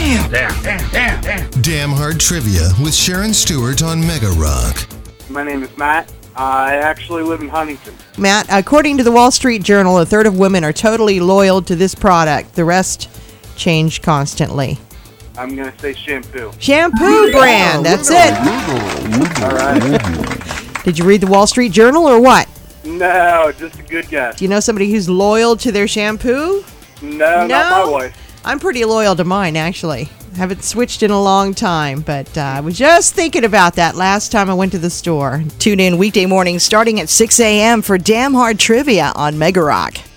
Damn Hard Trivia with Sharon Stewart on Mega Rock. My name is Matt. I actually live in Huntington. Matt, according to the Wall Street Journal, a third of women are totally loyal to this product. The rest change constantly. I'm going to say shampoo. Shampoo brand, that's it. All right. Did you read the Wall Street Journal or what? No, just a good guess. Do you know somebody who's loyal to their shampoo? No, not my wife. I'm pretty loyal to mine, actually. Haven't switched in a long time, but I was just thinking about that last time I went to the store. Tune in weekday mornings starting at 6 a.m. for Damn Hard Trivia on Mega Rock.